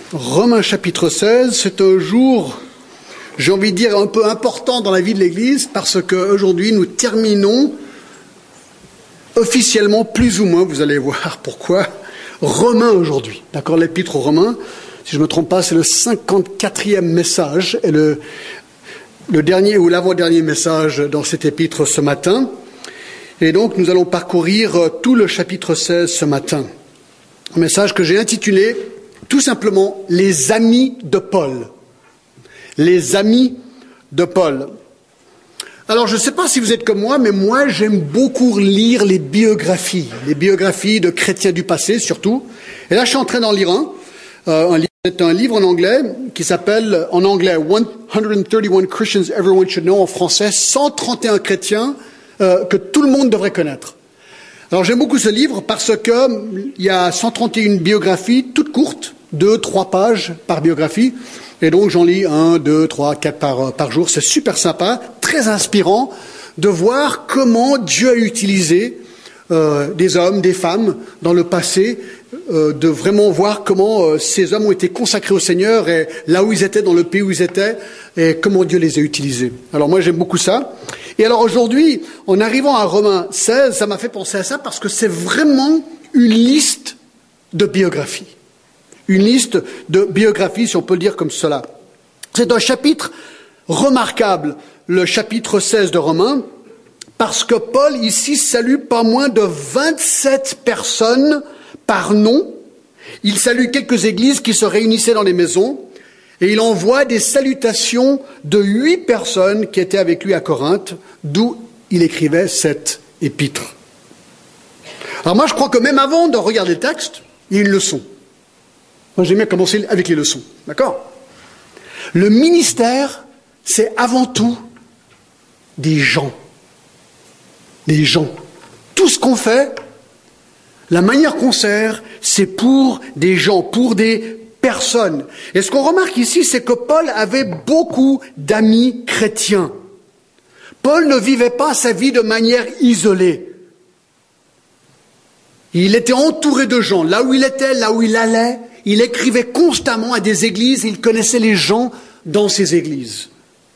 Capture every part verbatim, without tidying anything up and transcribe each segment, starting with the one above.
Romains chapitre seize, c'est un jour, j'ai envie de dire, un peu important dans la vie de l'Église parce qu'aujourd'hui nous terminons officiellement, plus ou moins, vous allez voir pourquoi, Romains aujourd'hui. D'accord, l'épître aux Romains, si je ne me trompe pas, c'est le cinquante-quatrième message et le, le dernier ou l'avant-dernier message dans cet épître ce matin. Et donc nous allons parcourir tout le chapitre seize ce matin. Un message que j'ai intitulé tout simplement « Les amis de Paul ». Les amis de Paul. Alors je ne sais pas si vous êtes comme moi, mais moi j'aime beaucoup lire les biographies, les biographies de chrétiens du passé surtout. Et là je suis en train d'en lire un. Euh, un livre, c'est un livre en anglais qui s'appelle, en anglais, one hundred thirty-one Christians Everyone Should Know, en français, cent trente et un chrétiens euh, que tout le monde devrait connaître. Alors j'aime beaucoup ce livre parce qu'il y a cent trente et une biographies toutes courtes, deux, trois pages par biographie. Et donc j'en lis un, deux, trois, quatre par, par jour. C'est super sympa, très inspirant de voir comment Dieu a utilisé euh, des hommes, des femmes dans le passé, euh, de vraiment voir comment euh, ces hommes ont été consacrés au Seigneur et là où ils étaient, dans le pays où ils étaient, et comment Dieu les a utilisés. Alors moi j'aime beaucoup ça. Et alors aujourd'hui, en arrivant à Romains seize, ça m'a fait penser à ça parce que c'est vraiment une liste de biographies. Une liste de biographies, si on peut le dire comme cela. C'est un chapitre remarquable, le chapitre seize de Romains, parce que Paul ici salue pas moins de vingt-sept personnes par nom. Il salue quelques églises qui se réunissaient dans les maisons. Et il envoie des salutations de huit personnes qui étaient avec lui à Corinthe, d'où il écrivait cette épître. Alors moi, je crois que même avant de regarder le texte, il y a une leçon. Moi, j'aime bien commencer avec les leçons, d'accord ? Le ministère, c'est avant tout des gens. Des gens. Tout ce qu'on fait, la manière qu'on sert, c'est pour des gens, pour des personne. Et ce qu'on remarque ici, c'est que Paul avait beaucoup d'amis chrétiens. Paul ne vivait pas sa vie de manière isolée. Il était entouré de gens. Là où il était, là où il allait, il écrivait constamment à des églises, il connaissait les gens dans ces églises.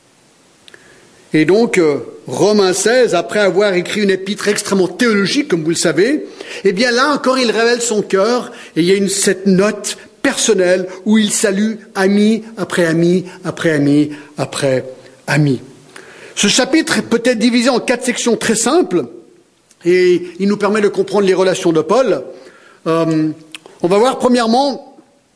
Et donc, euh, Romains seize, après avoir écrit une épître extrêmement théologique, comme vous le savez, eh bien là encore, il révèle son cœur, et il y a une, cette note personnel où il salue ami après ami, après ami, après ami. Ce chapitre peut être divisé en quatre sections très simples et il nous permet de comprendre les relations de Paul. Euh, on va voir premièrement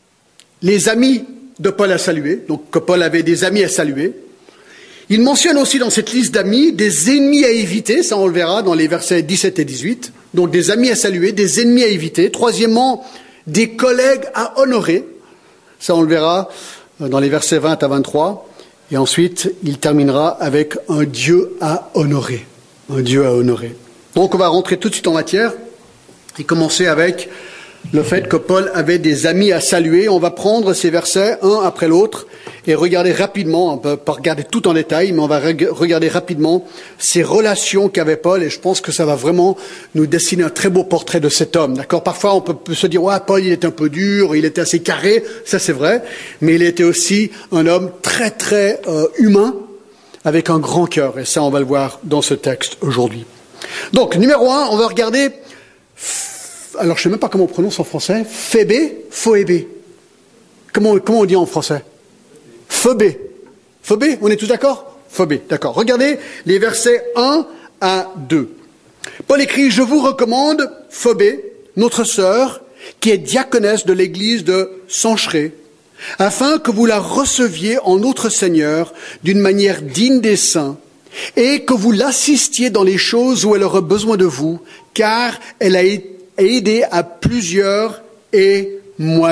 les amis de Paul à saluer, donc que Paul avait des amis à saluer. Il mentionne aussi dans cette liste d'amis des ennemis à éviter, ça on le verra dans les versets dix-sept et dix-huit, donc des amis à saluer, des ennemis à éviter. Troisièmement, des collègues à honorer, ça on le verra dans les versets vingt à vingt-trois, et ensuite il terminera avec un Dieu à honorer, un Dieu à honorer. Donc on va rentrer tout de suite en matière et commencer avec le fait que Paul avait des amis à saluer. On va prendre ces versets un après l'autre et regarder rapidement, on ne peut pas regarder tout en détail, mais on va regarder rapidement ces relations qu'avait Paul, et je pense que ça va vraiment nous dessiner un très beau portrait de cet homme. D'accord ? Parfois, on peut se dire, ouais, Paul, il était un peu dur, il était assez carré, ça c'est vrai, mais il était aussi un homme très, très euh, humain, avec un grand cœur, et ça, on va le voir dans ce texte aujourd'hui. Donc, numéro un, on va regarder, alors je ne sais même pas comment on prononce en français, Phébé, Phoébé. Comment, comment on dit en français ? Phobé. Phobé, on est tous d'accord ? Phobé, d'accord. Regardez les versets un à deux. Paul écrit, « Je vous recommande, Phobé, notre sœur, qui est diaconesse de l'église de Sancheré, afin que vous la receviez en notre Seigneur d'une manière digne des saints, et que vous l'assistiez dans les choses où elle aura besoin de vous, car elle a aidé à plusieurs et moi-même. »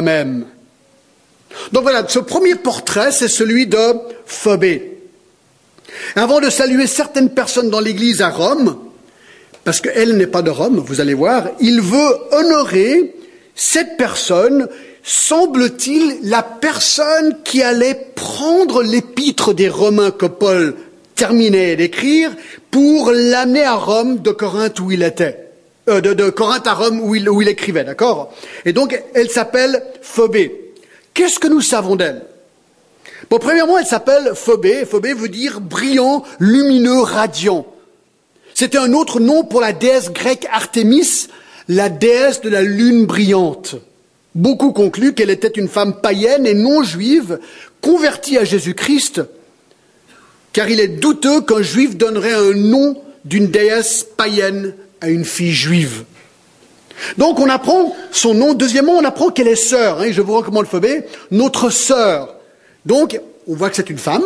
Donc voilà, ce premier portrait, c'est celui de Phobé. Avant de saluer certaines personnes dans l'église à Rome, parce qu'elle n'est pas de Rome, vous allez voir, il veut honorer cette personne, semble-t-il, la personne qui allait prendre l'épître des Romains que Paul terminait d'écrire pour l'amener à Rome de Corinthe où il était. Euh, de, de Corinthe à Rome où il, où il écrivait, d'accord ? Et donc, elle s'appelle Phobé. Qu'est-ce que nous savons d'elle? Bon, premièrement, elle s'appelle Phobé. Phobé veut dire brillant, lumineux, radiant. C'était un autre nom pour la déesse grecque Artémis, la déesse de la lune brillante. Beaucoup concluent qu'elle était une femme païenne et non juive, convertie à Jésus-Christ, car il est douteux qu'un juif donnerait un nom d'une déesse païenne à une fille juive. Donc on apprend son nom. Deuxièmement, on apprend qu'elle est sœur. Hein, et je vous recommande Phobé, notre sœur. Donc on voit que c'est une femme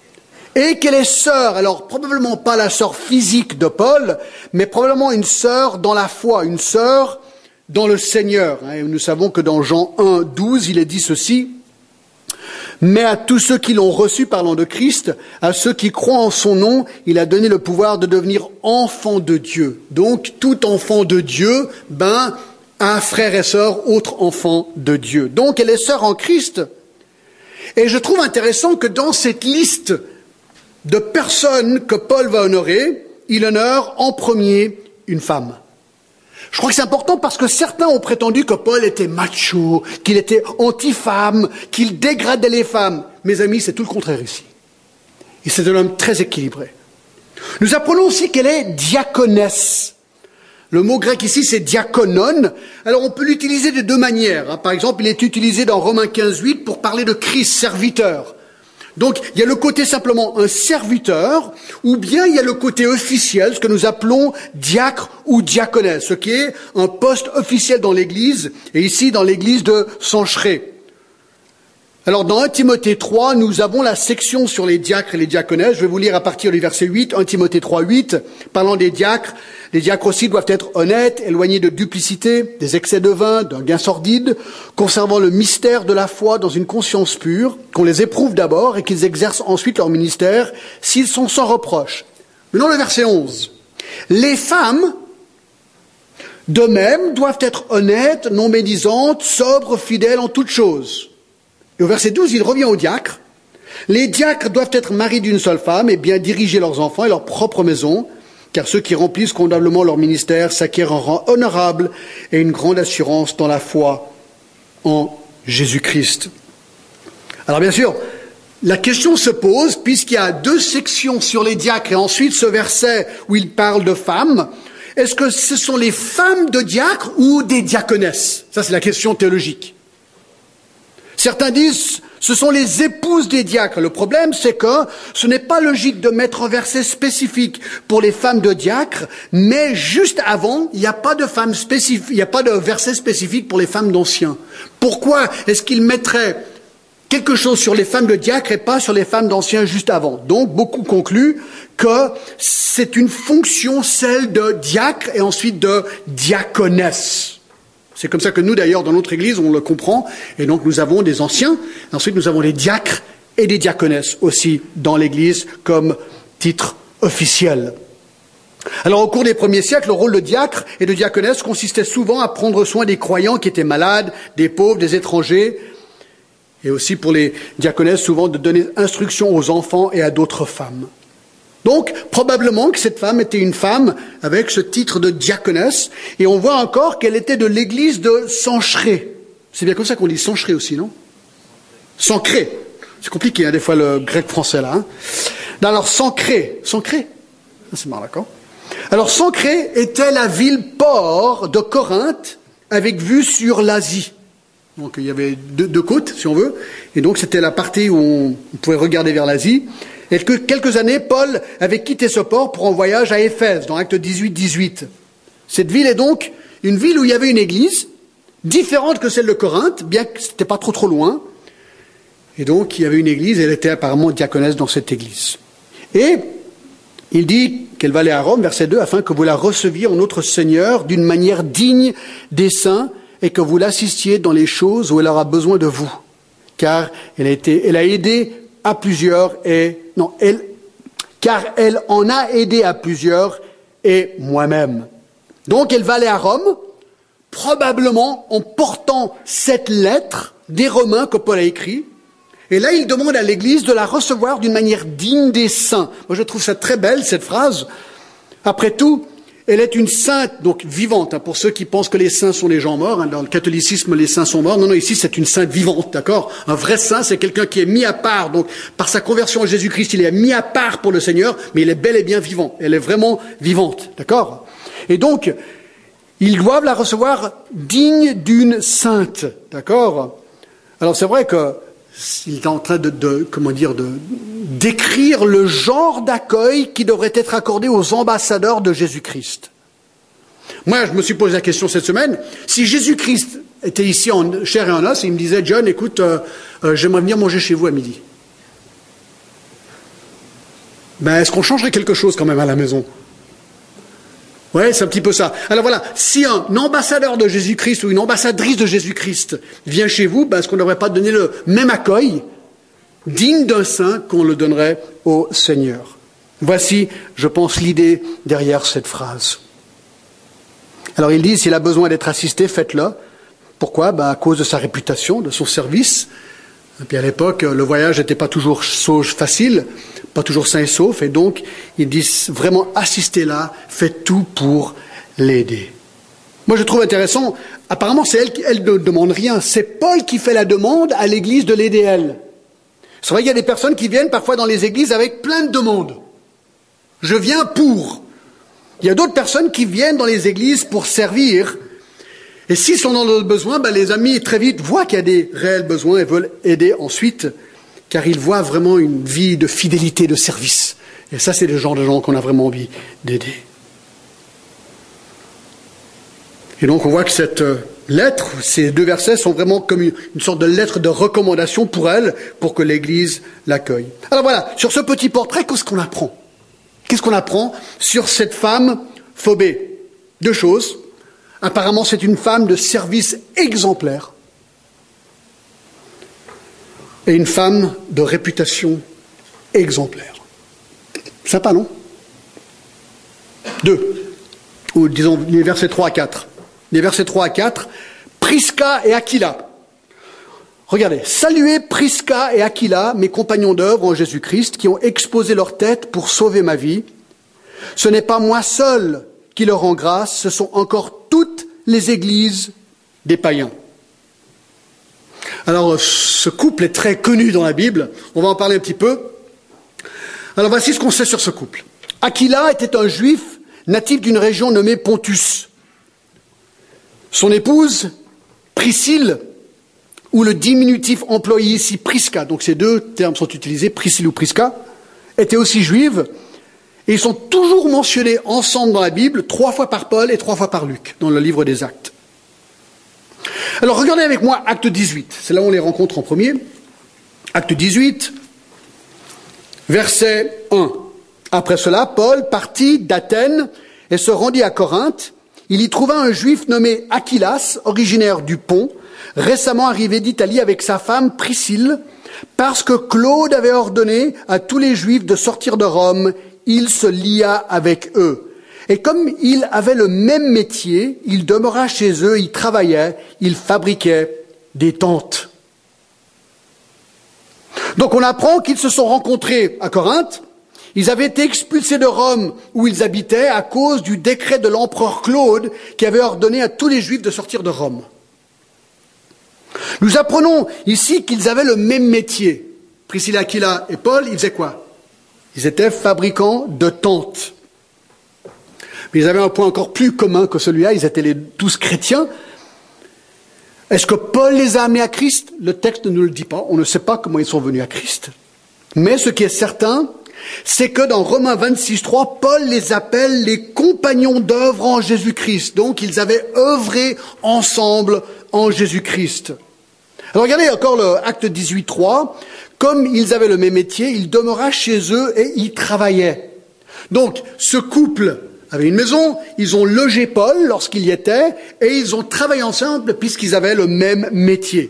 et qu'elle est sœur. Alors probablement pas la sœur physique de Paul, mais probablement une sœur dans la foi, une sœur dans le Seigneur. Hein, et nous savons que dans Jean un, douze, il est dit ceci. Mais à tous ceux qui l'ont reçu, parlant de Christ, à ceux qui croient en son nom, il a donné le pouvoir de devenir enfants de Dieu. Donc, tout enfant de Dieu, ben, a frère et sœur, autre enfant de Dieu. Donc, elle est sœur en Christ. Et je trouve intéressant que dans cette liste de personnes que Paul va honorer, il honore en premier une femme. Je crois que c'est important parce que certains ont prétendu que Paul était macho, qu'il était anti-femme, qu'il dégradait les femmes. Mes amis, c'est tout le contraire ici. Et c'est un homme très équilibré. Nous apprenons aussi qu'elle est diaconesse. Le mot grec ici, c'est diakonon. Alors on peut l'utiliser de deux manières. Par exemple, il est utilisé dans Romains quinze, huit pour parler de Christ, serviteur. Donc, il y a le côté simplement un serviteur, ou bien il y a le côté officiel, ce que nous appelons diacre ou diaconesse, ce qui est un poste officiel dans l'Église, et ici dans l'Église de Sancheré. Alors, dans un Timothée trois, nous avons la section sur les diacres et les diaconesses. Je vais vous lire à partir du verset huit, un Timothée trois, huit, parlant des diacres. Les diacres aussi doivent être honnêtes, éloignés de duplicité, des excès de vin, d'un gain sordide, conservant le mystère de la foi dans une conscience pure, qu'on les éprouve d'abord et qu'ils exercent ensuite leur ministère s'ils sont sans reproche. Maintenant le verset onze. Les femmes, de même, doivent être honnêtes, non médisantes, sobres, fidèles en toutes choses. Et au verset douze, il revient aux diacres. Les diacres doivent être maris d'une seule femme et bien diriger leurs enfants et leur propre maison, car ceux qui remplissent convenablement leur ministère s'acquièrent un rang honorable et une grande assurance dans la foi en Jésus-Christ. Alors bien sûr, la question se pose, puisqu'il y a deux sections sur les diacres et ensuite ce verset où il parle de femmes, est-ce que ce sont les femmes de diacres ou des diaconesses? Ça, c'est la question théologique. Certains disent, ce sont les épouses des diacres. Le problème, c'est que ce n'est pas logique de mettre un verset spécifique pour les femmes de diacres, mais juste avant, il n'y a pas de femmes spécifiques, il n'y a pas de verset spécifique pour les femmes d'anciens. Pourquoi est-ce qu'il mettrait quelque chose sur les femmes de diacres et pas sur les femmes d'anciens juste avant? Donc, beaucoup concluent que c'est une fonction, celle de diacre et ensuite de diaconesse. C'est comme ça que nous, d'ailleurs, dans notre Église, on le comprend. Et donc, nous avons des anciens. Ensuite, nous avons des diacres et des diaconesses aussi dans l'Église comme titre officiel. Alors, au cours des premiers siècles, le rôle de diacre et de diaconesse consistait souvent à prendre soin des croyants qui étaient malades, des pauvres, des étrangers. Et aussi pour les diaconesses, souvent de donner instruction aux enfants et à d'autres femmes. Donc, probablement que cette femme était une femme avec ce titre de diaconesse, et on voit encore qu'elle était de l'église de Sancheré. C'est bien comme ça qu'on dit Sancheré aussi, non? Sancré. C'est compliqué, hein, des fois, le grec français, là. Hein. Alors, Sancré. Sancré? C'est marrant, d'accord. Alors, Sancré était la ville-port de Corinthe, avec vue sur l'Asie. Donc, il y avait deux, deux côtes, si on veut, et donc c'était la partie où on, on pouvait regarder vers l'Asie. Et que quelques années, Paul avait quitté ce port pour un voyage à Éphèse, dans Actes dix-huit, dix-huit. Cette ville est donc une ville où il y avait une église, différente que celle de Corinthe, bien que ce n'était pas trop trop loin. Et donc, il y avait une église, et elle était apparemment diaconesse dans cette église. Et il dit qu'elle va aller à Rome, verset deux, afin que vous la receviez en notre Seigneur d'une manière digne des saints, et que vous l'assistiez dans les choses où elle aura besoin de vous. Car elle a été, elle a aidé à plusieurs et, non, elle, car elle en a aidé à plusieurs et moi-même. Donc elle va aller à Rome, probablement en portant cette lettre des Romains que Paul a écrit. Et là, il demande à l'Église de la recevoir d'une manière digne des saints. Moi, je trouve ça très belle, cette phrase. Après tout, elle est une sainte, donc vivante, hein, pour ceux qui pensent que les saints sont les gens morts. Hein, dans le catholicisme, les saints sont morts. Non, non, ici, c'est une sainte vivante, d'accord? Un vrai saint, c'est quelqu'un qui est mis à part. Donc, par sa conversion à Jésus-Christ, il est mis à part pour le Seigneur, mais il est bel et bien vivant. Elle est vraiment vivante, d'accord? Et donc, ils doivent la recevoir digne d'une sainte, d'accord? Alors, c'est vrai que il est en train de, de comment dire, de décrire le genre d'accueil qui devrait être accordé aux ambassadeurs de Jésus-Christ. Moi, je me suis posé la question cette semaine, si Jésus-Christ était ici en chair et en os, et il me disait, John, écoute, euh, euh, j'aimerais venir manger chez vous à midi. Ben, est-ce qu'on changerait quelque chose quand même à la maison? Ouais, c'est un petit peu ça. Alors voilà, si un ambassadeur de Jésus-Christ ou une ambassadrice de Jésus-Christ vient chez vous, ben, est-ce qu'on ne devrait pas donner le même accueil digne d'un saint qu'on le donnerait au Seigneur? Voici, je pense, l'idée derrière cette phrase. Alors il dit, s'il a besoin d'être assisté, faites-le. Pourquoi? Ben, à cause de sa réputation, de son service. Et puis à l'époque, le voyage n'était pas toujours facile, pas toujours sain et sauf, et donc ils disent vraiment assistez-la, faites tout pour l'aider. Moi je trouve intéressant, apparemment c'est elle qui elle ne demande rien, c'est Paul qui fait la demande à l'église de l'aider elle. C'est vrai qu'il y a des personnes qui viennent parfois dans les églises avec plein de demandes. Je viens pour. Il y a d'autres personnes qui viennent dans les églises pour servir. Et s'ils sont dans le besoin, ben les amis très vite voient qu'il y a des réels besoins et veulent aider ensuite, car ils voient vraiment une vie de fidélité, de service. Et ça, c'est le genre de gens qu'on a vraiment envie d'aider. Et donc, on voit que cette lettre, ces deux versets sont vraiment comme une, une sorte de lettre de recommandation pour elle, pour que l'Église l'accueille. Alors voilà, sur ce petit portrait, qu'est-ce qu'on apprend? Qu'est-ce qu'on apprend sur cette femme Phobé? Deux choses. Apparemment, c'est une femme de service exemplaire et une femme de réputation exemplaire. Sympa, non? Deux, ou disons les versets trois à quatre. Les versets trois à quatre, Prisca et Aquila. Regardez, saluez Prisca et Aquila, mes compagnons d'œuvre en Jésus-Christ, qui ont exposé leur tête pour sauver ma vie. Ce n'est pas moi seul qui leur rend grâce, ce sont encore toutes les églises des païens. Alors, ce couple est très connu dans la Bible, on va en parler un petit peu. Alors, voici ce qu'on sait sur ce couple. Aquila était un juif natif d'une région nommée Pontus. Son épouse, Priscille, ou le diminutif employé ici, Prisca, donc ces deux termes sont utilisés, Priscille ou Prisca, était aussi juive. Et ils sont toujours mentionnés ensemble dans la Bible, trois fois par Paul et trois fois par Luc, dans le livre des Actes. Alors regardez avec moi Acte dix-huit, c'est là où on les rencontre en premier. Acte dix-huit, verset un. Après cela, Paul partit d'Athènes et se rendit à Corinthe. Il y trouva un juif nommé Aquilas, originaire du Pont, récemment arrivé d'Italie avec sa femme Priscille, parce que Claude avait ordonné à tous les juifs de sortir de Rome. Il se lia avec eux. Et comme il avait le même métier, il demeura chez eux, il travaillait, il fabriquait des tentes. Donc on apprend qu'ils se sont rencontrés à Corinthe. Ils avaient été expulsés de Rome où ils habitaient à cause du décret de l'empereur Claude qui avait ordonné à tous les juifs de sortir de Rome. Nous apprenons ici qu'ils avaient le même métier. Priscilla, Aquila et Paul, ils faisaient quoi? Ils étaient fabricants de tentes. Mais ils avaient un point encore plus commun que celui-là, ils étaient les tous chrétiens. Est-ce que Paul les a amenés à Christ? Le texte ne nous le dit pas, on ne sait pas comment ils sont venus à Christ. Mais ce qui est certain, c'est que dans Romains vingt-six, trois, Paul les appelle les compagnons d'œuvre en Jésus-Christ. Donc ils avaient œuvré ensemble en Jésus-Christ. Alors regardez encore le acte dix-huit, trois. Comme ils avaient le même métier, il demeura chez eux et y travaillait. Donc, ce couple avait une maison, ils ont logé Paul lorsqu'il y était, et ils ont travaillé ensemble puisqu'ils avaient le même métier.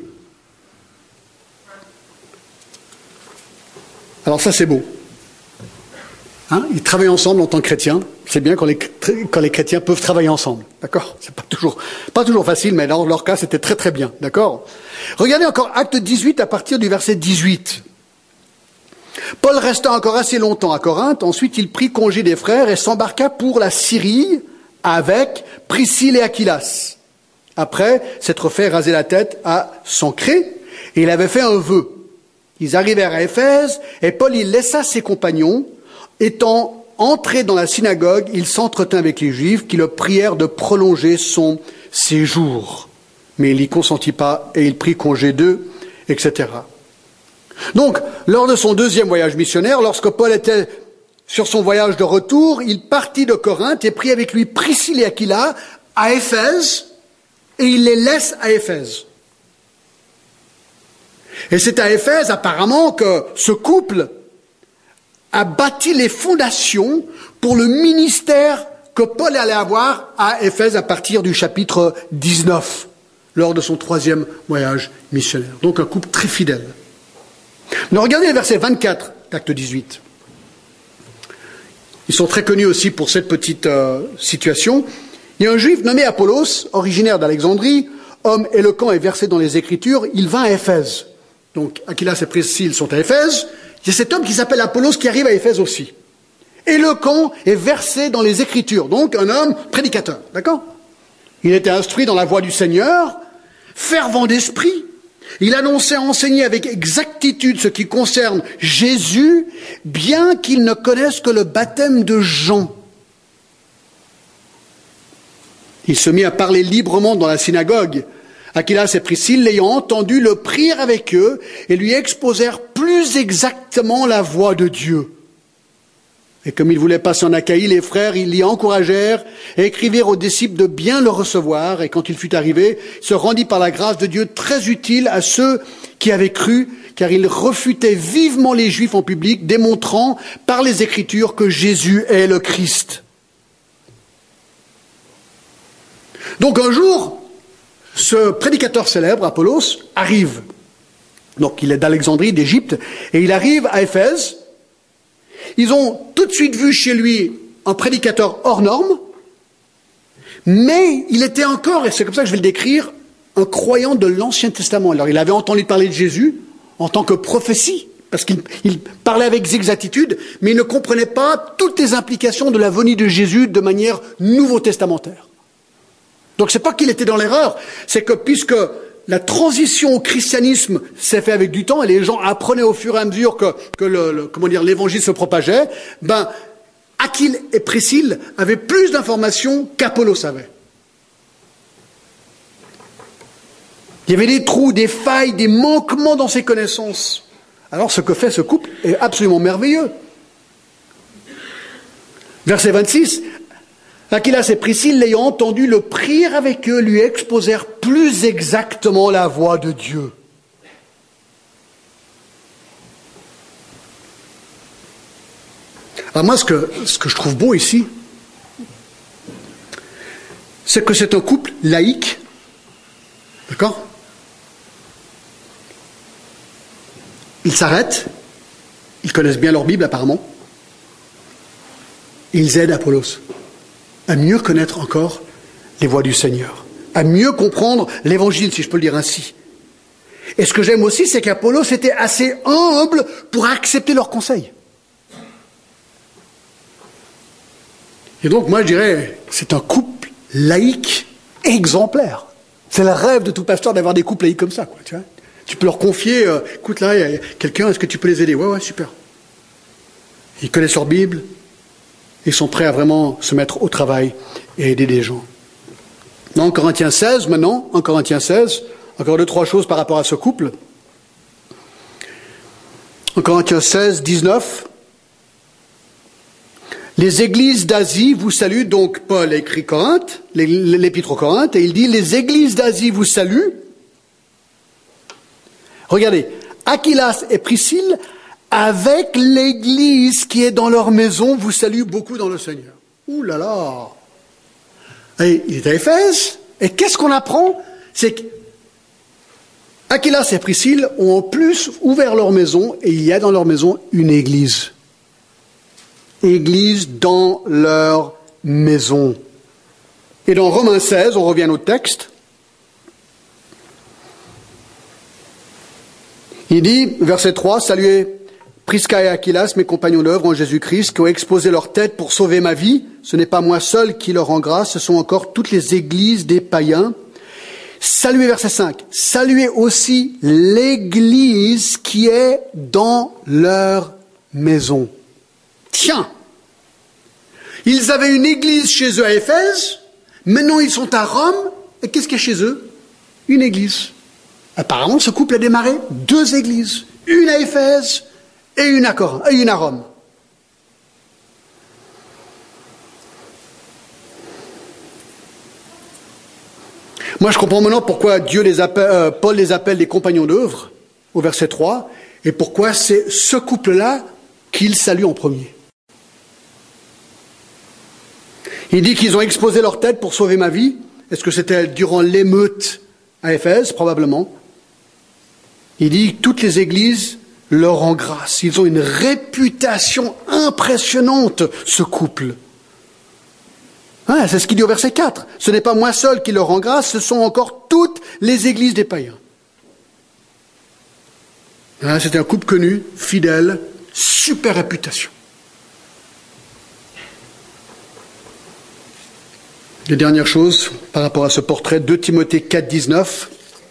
Alors ça, c'est beau. Hein, ils travaillent ensemble en tant que chrétiens. C'est bien quand les, quand les chrétiens peuvent travailler ensemble. D'accord? C'est pas toujours, pas toujours facile, mais dans leur cas, c'était très très bien. D'accord? Regardez encore Acte dix-huit à partir du verset dix-huit. Paul resta encore assez longtemps à Corinthe. Ensuite, il prit congé des frères et s'embarqua pour la Syrie avec Priscille et Aquilas, après s'être fait raser la tête à Sancré, et il avait fait un vœu. Ils arrivèrent à Éphèse, et Paul y laissa ses compagnons. Étant entré dans la synagogue, il s'entretint avec les Juifs qui le prièrent de prolonger son séjour. Mais il n'y consentit pas, et il prit congé d'eux, et cetera. Donc, lors de son deuxième voyage missionnaire, lorsque Paul était sur son voyage de retour, il partit de Corinthe et prit avec lui Priscille et Aquila à Éphèse, et il les laisse à Éphèse. Et c'est à Éphèse, apparemment, que ce couple a bâti les fondations pour le ministère que Paul allait avoir à Éphèse à partir du chapitre dix-neuf, lors de son troisième voyage missionnaire. Donc un couple très fidèle. Mais regardez le verset vingt-quatre d'acte dix-huit. Ils sont très connus aussi pour cette petite euh, situation. Il y a un juif nommé Apollos, originaire d'Alexandrie, homme éloquent et versé dans les Écritures, il vint à Éphèse. Donc Aquilas et Priscille sont à Éphèse. Il y a cet homme qui s'appelle Apollos qui arrive à Éphèse aussi. Éloquent et versé dans les Écritures. Donc un homme prédicateur, d'accord? Il était instruit dans la voie du Seigneur, fervent d'esprit. Il annonçait, enseignait avec exactitude ce qui concerne Jésus, bien qu'il ne connaisse que le baptême de Jean. Il se mit à parler librement dans la synagogue. Aquilas et Priscille, l'ayant entendu, le prirent avec eux et lui exposèrent plus exactement la voie de Dieu. Et comme il voulait passer en Achaïe, les frères, ils l'y encouragèrent et écrivirent aux disciples de bien le recevoir. Et quand il fut arrivé, il se rendit par la grâce de Dieu très utile à ceux qui avaient cru, car il refutait vivement les Juifs en public, démontrant par les Écritures que Jésus est le Christ. Donc un jour, ce prédicateur célèbre, Apollos, arrive. Donc il est d'Alexandrie, d'Égypte, et il arrive à Éphèse. Ils ont tout de suite vu chez lui un prédicateur hors norme, mais il était encore, et c'est comme ça que je vais le décrire, un croyant de l'Ancien Testament. Alors il avait entendu parler de Jésus en tant que prophétie, parce qu'il il parlait avec exactitude, mais il ne comprenait pas toutes les implications de la venue de Jésus de manière nouveau-testamentaire. Donc c'est pas qu'il était dans l'erreur, c'est que puisque la transition au christianisme s'est faite avec du temps et les gens apprenaient au fur et à mesure que, que le, le, comment dire, l'évangile se propageait, ben, Aquile et Priscille avaient plus d'informations qu'Apollos avait. Il y avait des trous, des failles, des manquements dans ses connaissances. Alors ce que fait ce couple est absolument merveilleux. Verset vingt-six. Aquilas et Priscille, l'ayant entendu, le prirent avec eux, lui exposèrent plus exactement la voie de Dieu. Alors moi, ce que, ce que je trouve beau ici, c'est que c'est un couple laïque, d'accord? Ils s'arrêtent, ils connaissent bien leur Bible apparemment, ils aident Apollos à mieux connaître encore les voies du Seigneur, à mieux comprendre l'Évangile, si je peux le dire ainsi. Et ce que j'aime aussi, c'est qu'Apollos était assez humble pour accepter leurs conseils. Et donc, moi, je dirais, c'est un couple laïque exemplaire. C'est le rêve de tout pasteur d'avoir des couples laïques comme ça, quoi, tu vois. Tu peux leur confier, euh, écoute, là, il y a quelqu'un, est-ce que tu peux les aider? Ouais, ouais, super. Ils connaissent leur Bible. Ils sont prêts à vraiment se mettre au travail et aider des gens. En Corinthiens seize, maintenant, en Corinthiens seize, encore deux, trois choses par rapport à ce couple. En Corinthiens seize, dix-neuf, les églises d'Asie vous saluent, donc Paul écrit Corinthe, l'épître aux Corinthes, et il dit, les églises d'Asie vous saluent. Regardez, Aquilas et Priscille, avec l'église qui est dans leur maison, vous saluent beaucoup dans le Seigneur. Ouh là là! Et il est à Éphèse, et qu'est-ce qu'on apprend? C'est qu'Aquilas et Priscille ont en plus ouvert leur maison, et il y a dans leur maison une église. Église dans leur maison. Et dans Romains seize, on revient à notre texte, il dit, verset trois, saluez Prisca et Aquilas, mes compagnons d'œuvre en Jésus-Christ, qui ont exposé leur tête pour sauver ma vie. ce n'est pas moi seul qui leur rend grâce, ce sont encore toutes les églises des païens. Saluez, verset cinq, saluez aussi l'église qui est dans leur maison. Tiens, ils avaient une église chez eux à Éphèse, maintenant ils sont à Rome, et qu'est-ce qu'il y a chez eux? Une église. Apparemment, ce couple a démarré deux églises, une à Éphèse et une à, Cor- et une à Rome. Moi, je comprends maintenant pourquoi Dieu les appelle, euh, Paul les appelle des compagnons d'œuvre, au verset trois, et pourquoi c'est ce couple-là qu'il salue en premier. Il dit qu'ils ont exposé leur tête pour sauver ma vie. Est-ce que c'était durant l'émeute à Éphèse? Probablement. Il dit que toutes les églises leur rendent grâce. Ils ont une réputation impressionnante, ce couple. Ah, c'est ce qu'il dit au verset quatre. Ce n'est pas moi seul qui leur rend grâce, ce sont encore toutes les églises des païens. Ah, c'était un couple connu, fidèle, super réputation. Les dernières choses par rapport à ce portrait, deux Timothée quatre, dix-neuf.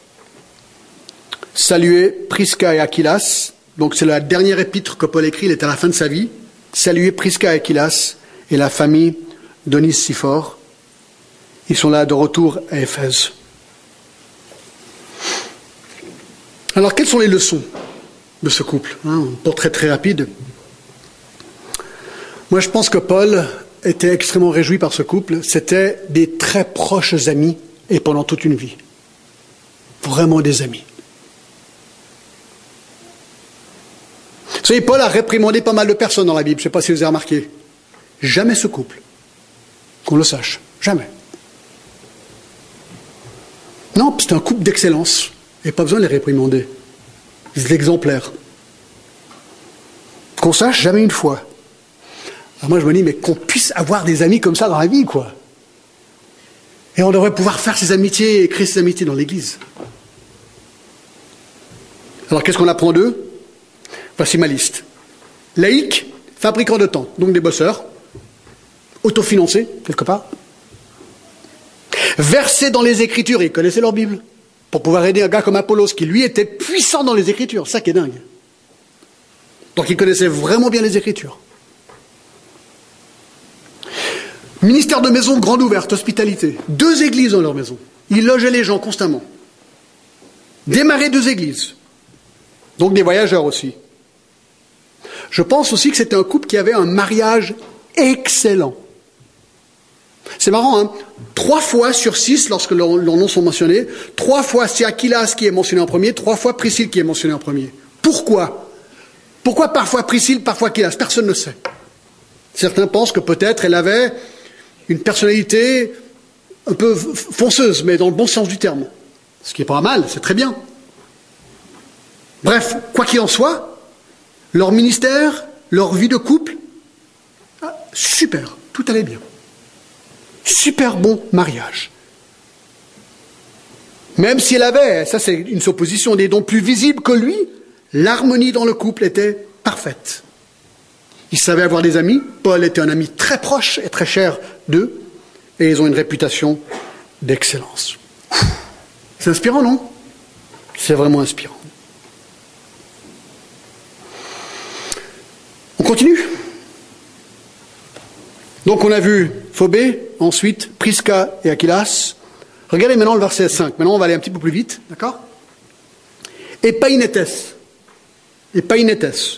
Saluez Prisca et Aquilas. Donc c'est la dernière épître que Paul écrit, il est à la fin de sa vie. Saluez Prisca et Aquilas et la famille d'Onésphore. Ils sont là de retour à Éphèse. Alors quelles sont les leçons de ce couple? Un portrait très rapide. Moi je pense que Paul était extrêmement réjoui par ce couple. C'était des très proches amis et pendant toute une vie. Vraiment des amis. Vous savez, Paul a réprimandé pas mal de personnes dans la Bible. Je ne sais pas si vous avez remarqué. Jamais ce couple. Qu'on le sache. Jamais. Non, c'est un couple d'excellence. Il n'y a pas besoin de les réprimander. C'est exemplaire. Qu'on sache jamais une fois. Alors moi je me dis, mais qu'on puisse avoir des amis comme ça dans la vie, quoi. Et on devrait pouvoir faire ces amitiés et créer ces amitiés dans l'Église. Alors qu'est-ce qu'on apprend d'eux? Voici ma liste. Laïcs, fabricants de temps, donc des bosseurs, autofinancés, quelque part. Versés dans les Écritures, ils connaissaient leur Bible, pour pouvoir aider un gars comme Apollos, qui lui était puissant dans les Écritures, ça qui est dingue. Donc ils connaissaient vraiment bien les Écritures. Ministère de maison, grande ouverte, hospitalité. Deux églises dans leur maison. Ils logeaient les gens constamment. Démarrer deux églises. Donc des voyageurs aussi. Je pense aussi que c'était un couple qui avait un mariage excellent. C'est marrant, hein? Trois fois sur six, lorsque leurs noms sont mentionnés, trois fois c'est Aquilas qui est mentionné en premier, trois fois Priscille qui est mentionné en premier. Pourquoi? Pourquoi parfois Priscille, parfois Aquilas? Personne ne sait. Certains pensent que peut-être elle avait une personnalité un peu fonceuse, mais dans le bon sens du terme. Ce qui n'est pas mal, c'est très bien. Bref, quoi qu'il en soit, leur ministère, leur vie de couple, ah, super, tout allait bien. Super bon mariage. Même si elle avait, ça c'est une supposition, des dons plus visibles que lui, l'harmonie dans le couple était parfaite. Ils savaient avoir des amis. Paul était un ami très proche et très cher d'eux. Et ils ont une réputation d'excellence. C'est inspirant, non? C'est vraiment inspirant. On continue. Donc on a vu Phobé, ensuite Prisca et Aquilas. Regardez maintenant le verset cinq. Maintenant on va aller un petit peu plus vite, d'accord? Epainetes. Epainetes.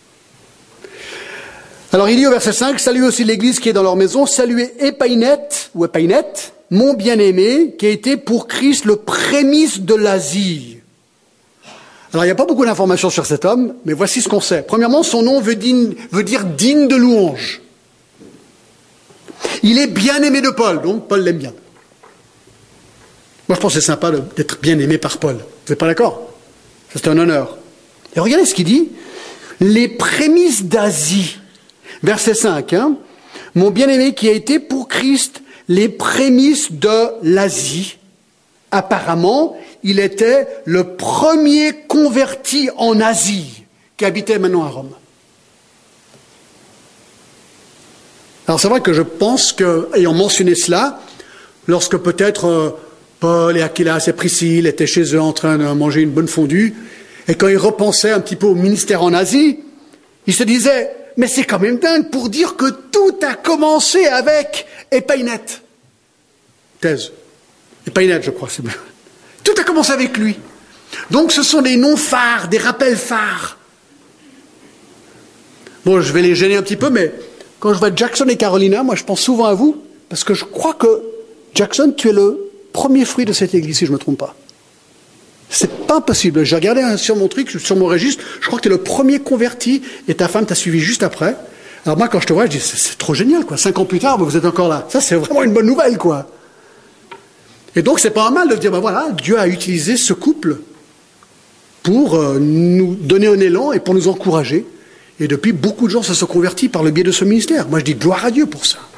Alors il dit au verset cinq, saluez aussi l'église qui est dans leur maison, saluez Épaïnette, ou Épaïnette, mon bien-aimé, qui a été pour Christ le prémisse de l'Asie. Alors il n'y a pas beaucoup d'informations sur cet homme, mais voici ce qu'on sait. Premièrement, son nom veut, digne, veut dire digne de louange. Il est bien-aimé de Paul, donc Paul l'aime bien. Moi je pense que c'est sympa d'être bien-aimé par Paul. Vous n'êtes pas d'accord? C'est un honneur. Et regardez ce qu'il dit, les prémices d'Asie. Verset cinq, hein, mon bien-aimé qui a été pour Christ les prémices de l'Asie. Apparemment, il était le premier converti en Asie qui habitait maintenant à Rome. Alors c'est vrai que je pense que, ayant mentionné cela, lorsque peut-être euh, Paul et Aquilas et Priscille étaient chez eux en train de manger une bonne fondue, et quand ils repensaient un petit peu au ministère en Asie, ils se disaient, mais c'est quand même dingue pour dire que tout a commencé avec Épaïnette. Thèse. Épaïnette, je crois, c'est bien. Tout a commencé avec lui. Donc ce sont des noms phares, des rappels phares. Bon, je vais les gêner un petit peu, mais quand je vois Jackson et Carolina, moi je pense souvent à vous, parce que je crois que, Jackson, tu es le premier fruit de cette église, si je ne me trompe pas. C'est pas impossible. J'ai regardé sur mon truc, sur mon registre, je crois que tu es le premier converti, et ta femme t'a suivi juste après. Alors moi, quand je te vois, je dis, c'est, c'est trop génial, quoi. Cinq ans plus tard, vous êtes encore là. Ça, c'est vraiment une bonne nouvelle, quoi. Et donc, c'est pas un mal de dire, ben voilà, Dieu a utilisé ce couple pour euh, nous donner un élan et pour nous encourager. Et depuis, beaucoup de gens se sont convertis par le biais de ce ministère. Moi, je dis gloire à Dieu pour ça.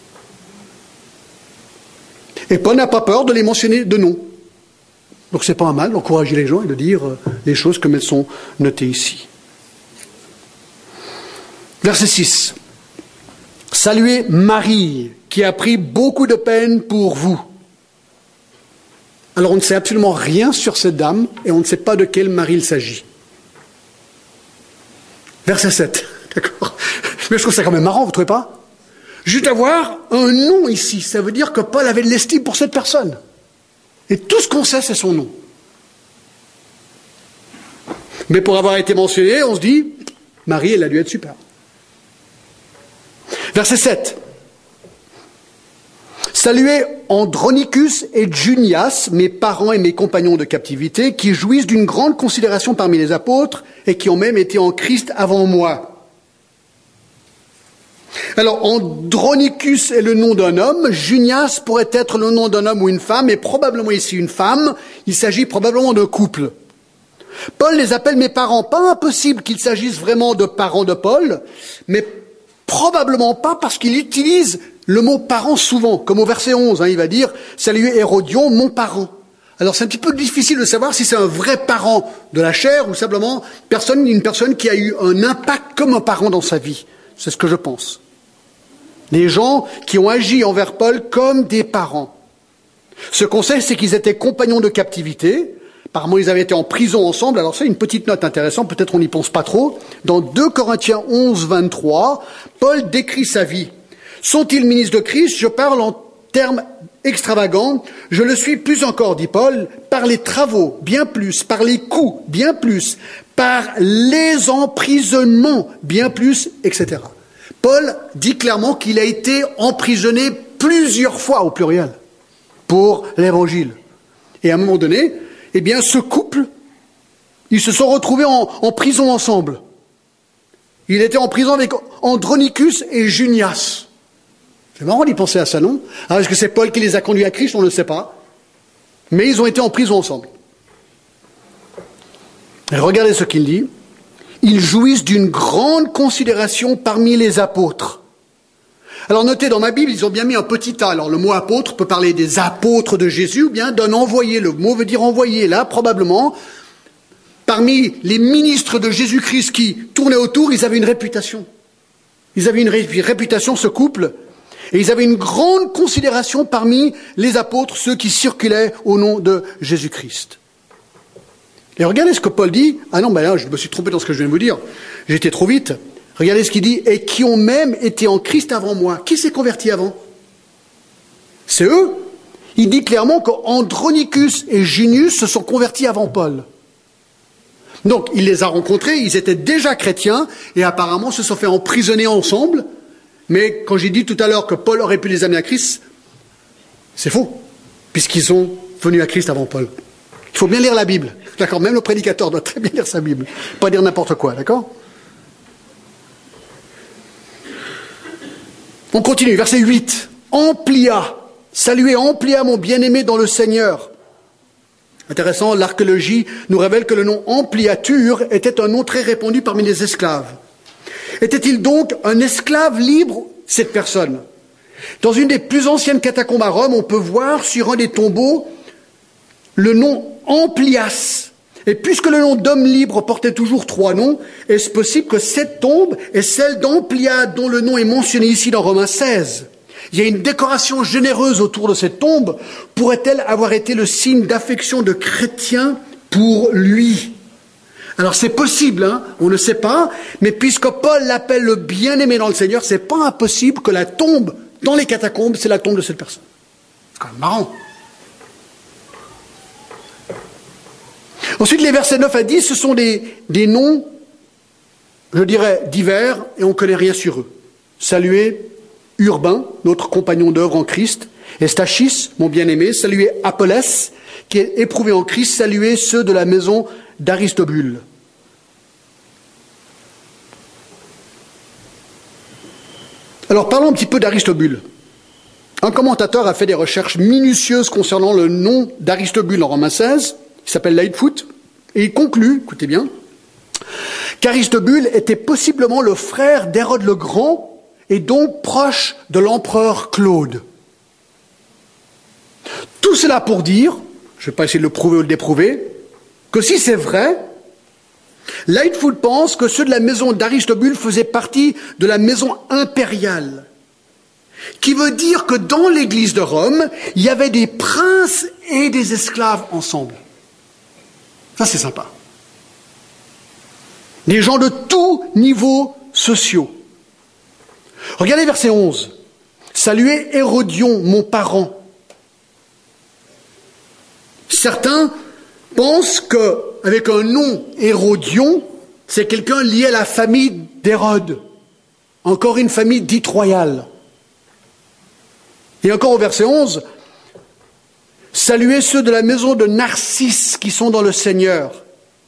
Et Paul n'a pas peur de les mentionner de nom. Donc, c'est pas un mal d'encourager les gens et de dire euh, les choses comme elles sont notées ici. Verset six. Saluez Marie, qui a pris beaucoup de peine pour vous. Alors, on ne sait absolument rien sur cette dame et on ne sait pas de quelle Marie il s'agit. Verset sept, d'accord. Mais je trouve ça quand même marrant, vous ne trouvez pas? Juste avoir un nom ici, ça veut dire que Paul avait de l'estime pour cette personne. Et tout ce qu'on sait, c'est son nom. Mais pour avoir été mentionné, on se dit, Marie, elle a dû être super. Verset sept. Saluez Andronicus et Junias, mes parents et mes compagnons de captivité, qui jouissent d'une grande considération parmi les apôtres et qui ont même été en Christ avant moi. Alors, Andronicus est le nom d'un homme, Junias pourrait être le nom d'un homme ou une femme, et probablement ici une femme, il s'agit probablement d'un couple. Paul les appelle mes parents, pas impossible qu'il s'agisse vraiment de parents de Paul, mais probablement pas parce qu'il utilise le mot parent souvent, comme au verset onze, hein, il va dire « Saluez Hérodion, mon parent ». Alors c'est un petit peu difficile de savoir si c'est un vrai parent de la chair ou simplement personne, une personne qui a eu un impact comme un parent dans sa vie. C'est ce que je pense. Les gens qui ont agi envers Paul comme des parents. Ce qu'on sait, c'est qu'ils étaient compagnons de captivité. Apparemment, ils avaient été en prison ensemble. Alors ça, une petite note intéressante, peut-être on n'y pense pas trop. Dans deux Corinthiens onze, vingt-trois, Paul décrit sa vie. Sont-ils ministres de Christ? Je parle en termes extravagants. Je le suis plus encore, dit Paul, par les travaux, bien plus, par les coups, bien plus, par les emprisonnements, bien plus, et cetera. Paul dit clairement qu'il a été emprisonné plusieurs fois, au pluriel, pour l'évangile. Et à un moment donné, eh bien, ce couple, ils se sont retrouvés en, en prison ensemble. Il était en prison avec Andronicus et Junias. C'est marrant d'y penser à ça, non? Alors, est-ce que c'est Paul qui les a conduits à Christ? On ne le sait pas. Mais ils ont été en prison ensemble. Et regardez ce qu'il dit. Ils jouissent d'une grande considération parmi les apôtres. Alors notez, dans ma Bible, ils ont bien mis un petit a. Alors le mot apôtre peut parler des apôtres de Jésus ou bien d'un envoyé. Le mot veut dire envoyé. Là, probablement, parmi les ministres de Jésus-Christ qui tournaient autour, ils avaient une réputation. Ils avaient une réputation, ce couple. Et ils avaient une grande considération parmi les apôtres, ceux qui circulaient au nom de Jésus-Christ. Et regardez ce que Paul dit. Ah non, ben là, je me suis trompé dans ce que je viens de vous dire. J'ai été trop vite. Regardez ce qu'il dit. Et qui ont même été en Christ avant moi. Qui s'est converti avant? C'est eux. Il dit clairement qu'Andronicus et Junius se sont convertis avant Paul. Donc, il les a rencontrés, ils étaient déjà chrétiens, et apparemment se sont fait emprisonner ensemble. Mais quand j'ai dit tout à l'heure que Paul aurait pu les amener à Christ, c'est faux, puisqu'ils sont venus à Christ avant Paul. Il faut bien lire la Bible, d'accord? Même le prédicateur doit très bien lire sa Bible, pas dire n'importe quoi, d'accord? On continue, verset huit. Amplia, saluez Amplia, mon bien-aimé dans le Seigneur. Intéressant, l'archéologie nous révèle que le nom Ampliature était un nom très répandu parmi les esclaves. Était-il donc un esclave libre, cette personne? Dans une des plus anciennes catacombes à Rome, on peut voir sur un des tombeaux le nom Amplias. Et puisque le nom d'homme libre portait toujours trois noms, est-ce possible que cette tombe est celle d'Ampliate, dont le nom est mentionné ici dans Romains seize? Il y a une décoration généreuse autour de cette tombe. Pourrait-elle avoir été le signe d'affection de chrétiens pour lui? Alors c'est possible, hein, on ne sait pas, mais puisque Paul l'appelle le bien-aimé dans le Seigneur, c'est pas impossible que la tombe dans les catacombes, c'est la tombe de cette personne. C'est quand même marrant. Ensuite, les versets neuf à dix, ce sont des, des noms, je dirais, divers, et on ne connaît rien sur eux. Saluez Urbain, notre compagnon d'œuvre en Christ, et Stachys, mon bien-aimé, saluez Apollos, qui est éprouvé en Christ, saluez ceux de la maison d'Aristobule. Alors parlons un petit peu d'Aristobule. Un commentateur a fait des recherches minutieuses concernant le nom d'Aristobule en Romains seize, il s'appelle Lightfoot, et il conclut, écoutez bien, qu'Aristobule était possiblement le frère d'Hérode le Grand et donc proche de l'empereur Claude. Tout cela pour dire, je ne vais pas essayer de le prouver ou de le déprouver, que si c'est vrai, Lightfoot pense que ceux de la maison d'Aristobule faisaient partie de la maison impériale, qui veut dire que dans l'église de Rome, il y avait des princes et des esclaves ensemble. Ça, c'est sympa. Des gens de tous niveaux sociaux. Regardez verset onze. Saluez Hérodion, mon parent. Certains pensent qu'avec un nom Hérodion, c'est quelqu'un lié à la famille d'Hérode. Encore une famille dite royale. Et encore au verset onze, saluez ceux de la maison de Narcisse qui sont dans le Seigneur.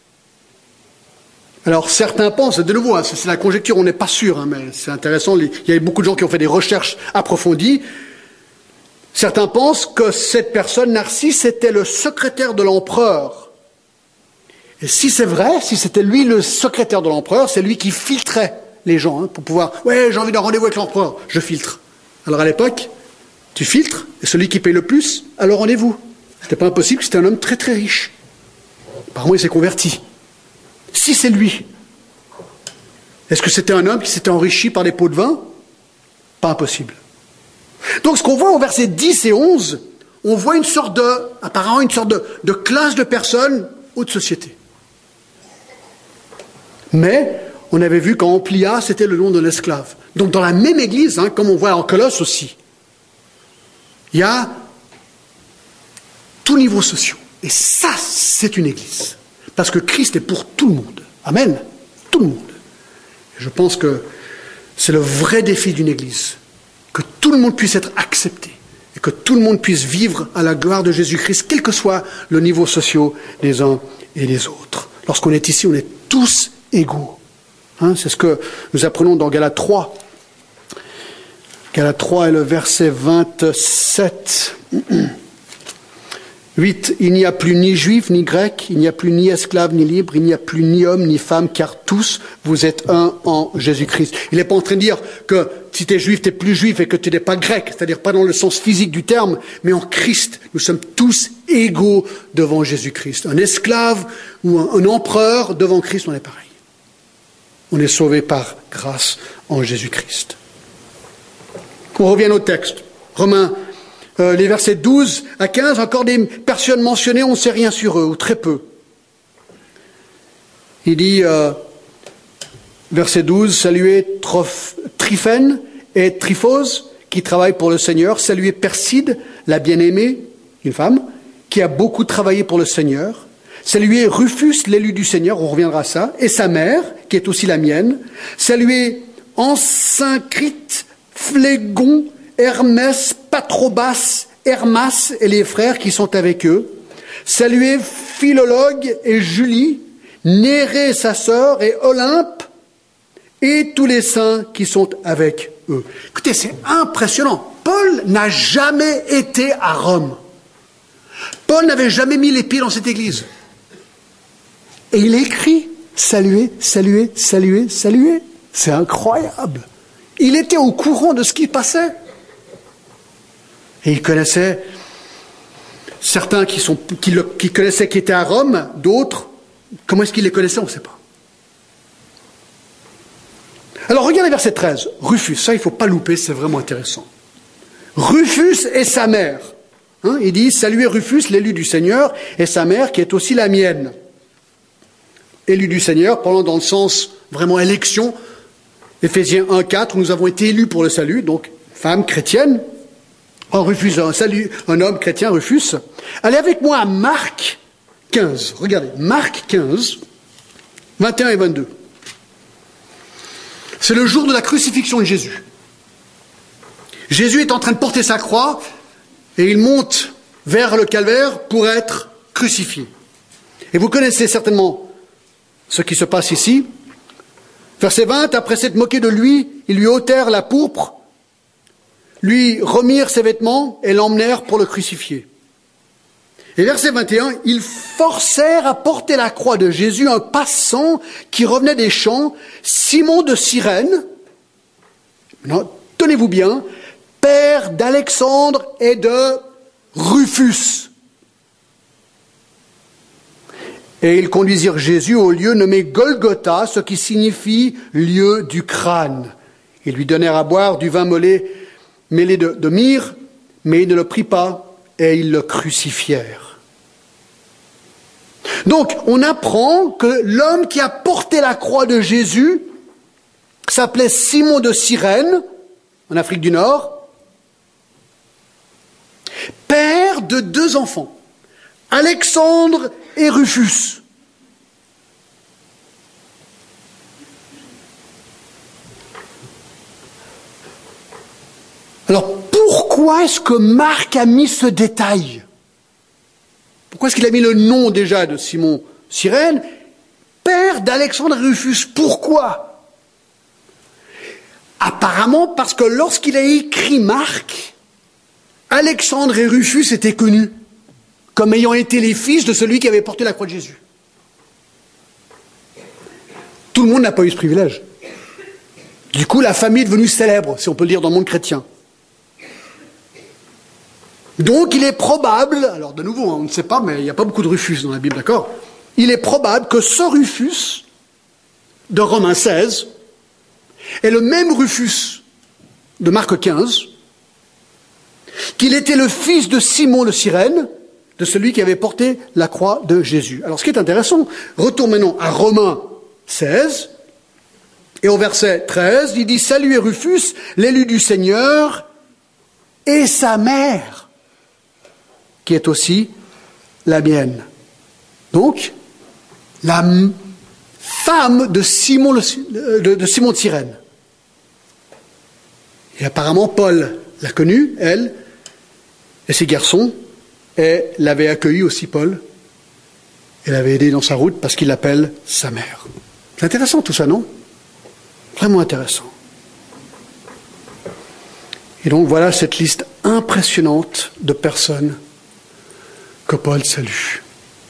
Alors certains pensent, de nouveau, hein, c'est la conjecture, on n'est pas sûr, hein, mais c'est intéressant, il y a beaucoup de gens qui ont fait des recherches approfondies. Certains pensent que cette personne, Narcisse, était le secrétaire de l'empereur. Et si c'est vrai, si c'était lui le secrétaire de l'empereur, c'est lui qui filtrait les gens, hein, pour pouvoir, ouais, j'ai envie d'un rendez-vous avec l'empereur, je filtre. Alors à l'époque, tu filtres, et celui qui paye le plus a le rendez-vous. C'était pas impossible, c'était un homme très très riche. Apparemment, il s'est converti. Si c'est lui, est-ce que c'était un homme qui s'était enrichi par des pots de vin? Pas impossible. Donc ce qu'on voit au verset dix et onze, on voit une sorte de, apparemment une sorte de, de classe de personnes haute société. Mais on avait vu qu'Amplia, c'était le nom de l'esclave. Donc dans la même église, hein, comme on voit en Colosse aussi, il y a tous niveaux sociaux. Et ça, c'est une église. Parce que Christ est pour tout le monde. Amen. Tout le monde. Et je pense que c'est le vrai défi d'une église. Que tout le monde puisse être accepté. Et que tout le monde puisse vivre à la gloire de Jésus-Christ, quel que soit le niveau social des uns et des autres. Lorsqu'on est ici, on est tous égaux. Hein, c'est ce que nous apprenons dans Galates trois. Galates trois et le verset vingt-sept. huit. Il n'y a plus ni juif ni grec, il n'y a plus ni esclave ni libre, il n'y a plus ni homme ni femme, car tous vous êtes un en Jésus-Christ. Il n'est pas en train de dire que si tu es juif, tu n'es plus juif et que tu n'es pas grec, c'est-à-dire pas dans le sens physique du terme, mais en Christ. Nous sommes tous égaux devant Jésus-Christ. Un esclave ou un, un empereur devant Christ, on est pareil. On est sauvé par grâce en Jésus-Christ. On revient au texte. Romains Euh, les versets douze à quinze, encore des personnes mentionnées, on ne sait rien sur eux, ou très peu. Il dit, euh, verset douze, saluez Troph, Tryphène et Tryphose, qui travaillent pour le Seigneur. Saluez Perside, la bien-aimée, une femme, qui a beaucoup travaillé pour le Seigneur. Saluez Rufus, l'élu du Seigneur, on reviendra à ça, et sa mère, qui est aussi la mienne. Saluez Asyncrite, Phlégon, Hermès, Patrobas, Hermas et les frères qui sont avec eux. Saluez Philologue et Julie, Nérée sa sœur et Olympe et tous les saints qui sont avec eux. Écoutez, c'est impressionnant. Paul n'a jamais été à Rome. Paul n'avait jamais mis les pieds dans cette église. Et il écrit, saluez, saluez, saluez, saluez. C'est incroyable. Il était au courant de ce qui passait. Et il connaissait certains qui, sont, qui, le, qui connaissaient qui étaient à Rome, d'autres Comment est-ce qu'il les connaissait? On ne sait pas. Alors regardez verset treize. Rufus, ça il ne faut pas louper, c'est vraiment intéressant. Rufus et sa mère. Hein, il dit, saluez Rufus, l'élu du Seigneur, et sa mère qui est aussi la mienne. Élu du Seigneur, parlant dans le sens vraiment élection. Éphésiens un, quatre, nous avons été élus pour le salut, donc femme chrétienne. En Rufus, un, salut, un homme chrétien, Rufus. Allez avec moi à Marc quinze. Regardez, Marc quinze, vingt et un et vingt-deux. C'est le jour de la crucifixion de Jésus. Jésus est en train de porter sa croix et il monte vers le calvaire pour être crucifié. Et vous connaissez certainement ce qui se passe ici. Verset vingt, après s'être moqué de lui, ils lui ôtèrent la pourpre, lui remirent ses vêtements et l'emmenèrent pour le crucifier. Et verset vingt et un, ils forcèrent à porter la croix de Jésus un passant qui revenait des champs, Simon de Cyrène. Maintenant, tenez-vous bien, père d'Alexandre et de Rufus. Et ils conduisirent Jésus au lieu nommé Golgotha, ce qui signifie lieu du crâne. Ils lui donnèrent à boire du vin mêlé, mêlé de, de myrrhe, mais il ne le prit pas et ils le crucifièrent. Donc, on apprend que l'homme qui a porté la croix de Jésus s'appelait Simon de Cyrène, en Afrique du Nord, père de deux enfants, Alexandre et Rufus. Alors, pourquoi est-ce que Marc a mis ce détail? Pourquoi est-ce qu'il a mis le nom déjà de Simon Cyrène, père d'Alexandre et Rufus? Pourquoi? Apparemment parce que lorsqu'il a écrit Marc, Alexandre et Rufus étaient connus comme ayant été les fils de celui qui avait porté la croix de Jésus. Tout le monde n'a pas eu ce privilège. Du coup, la famille est devenue célèbre, si on peut le dire dans le monde chrétien. Donc, il est probable, alors de nouveau, on ne sait pas, mais il n'y a pas beaucoup de Rufus dans la Bible, d'accord? Il est probable que ce Rufus, de Romains seize, est le même Rufus de Marc quinze, qu'il était le fils de Simon de Cyrène, de celui qui avait porté la croix de Jésus. Alors, ce qui est intéressant, retourne maintenant à Romains seize, et au verset treize, il dit « Saluez Rufus, l'élu du Seigneur, et sa mère, qui est aussi la mienne. » Donc, la femme de Simon, de, de Simon de Cyrène. Et apparemment, Paul l'a connue, elle, et ses garçons, et l'avait accueilli aussi, Paul, et l'avait aidé dans sa route parce qu'il l'appelle sa mère. C'est intéressant tout ça, non? Vraiment intéressant. Et donc voilà cette liste impressionnante de personnes que Paul salue.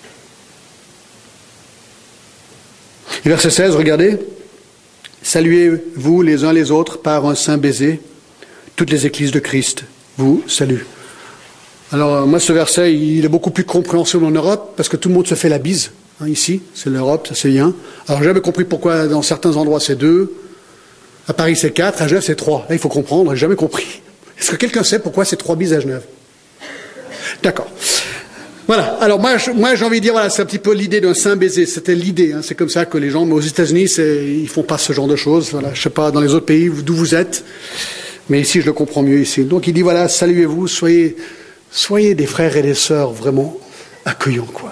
Et verset seize, regardez. Saluez-vous les uns les autres par un saint baiser. Toutes les églises de Christ vous saluent. Alors moi ce verset, il est beaucoup plus compréhensible en Europe parce que tout le monde se fait la bise. Hein, ici, c'est l'Europe, ça c'est bien. Alors j'ai jamais compris pourquoi dans certains endroits c'est deux, à Paris c'est quatre, à Genève c'est trois. Là il faut comprendre, j'ai jamais compris. Est-ce que quelqu'un sait pourquoi c'est trois bises à Genève? D'accord. Voilà. Alors moi, je, moi j'ai envie de dire, voilà, c'est un petit peu l'idée d'un saint baiser. C'était l'idée. Hein. C'est comme ça que les gens, mais aux États-Unis, c'est, ils font pas ce genre de choses. Voilà. Je sais pas dans les autres pays d'où vous êtes, mais ici je le comprends mieux ici. Donc il dit voilà, saluez-vous, soyez, soyez des frères et des sœurs vraiment accueillants, quoi.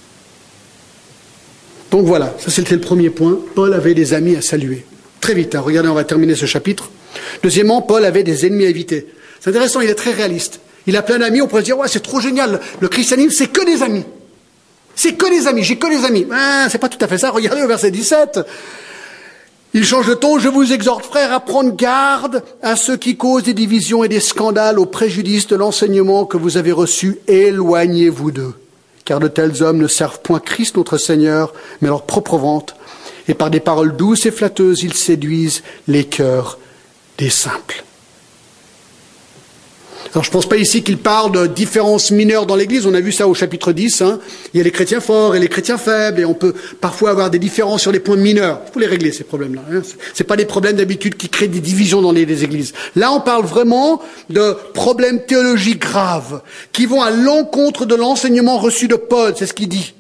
Donc voilà, ça c'était le premier point. Paul avait des amis à saluer. Très vite. Hein. Regardez, on va terminer ce chapitre. Deuxièmement, Paul avait des ennemis à éviter. C'est intéressant, il est très réaliste. Il a plein d'amis, on pourrait se dire, ouais, c'est trop génial, le christianisme, c'est que des amis. C'est que des amis, j'ai que des amis. Ah, c'est pas tout à fait ça, regardez au verset dix-sept. Il change de ton, je vous exhorte, frères, à prendre garde à ceux qui causent des divisions et des scandales au préjudice de l'enseignement que vous avez reçu, éloignez-vous d'eux. Car de tels hommes ne servent point Christ notre Seigneur, mais leur propre ventre. Et par des paroles douces et flatteuses, ils séduisent les cœurs des simples. Alors je ne pense pas ici qu'il parle de différences mineures dans l'Église, on a vu ça au chapitre dix, hein. Il y a les chrétiens forts et les chrétiens faibles, et on peut parfois avoir des différences sur les points mineurs. Il faut les régler ces problèmes-là. Hein. Ce n'est pas des problèmes d'habitude qui créent des divisions dans les, les Églises. Là on parle vraiment de problèmes théologiques graves, qui vont à l'encontre de l'enseignement reçu de Paul, c'est ce qu'il dit.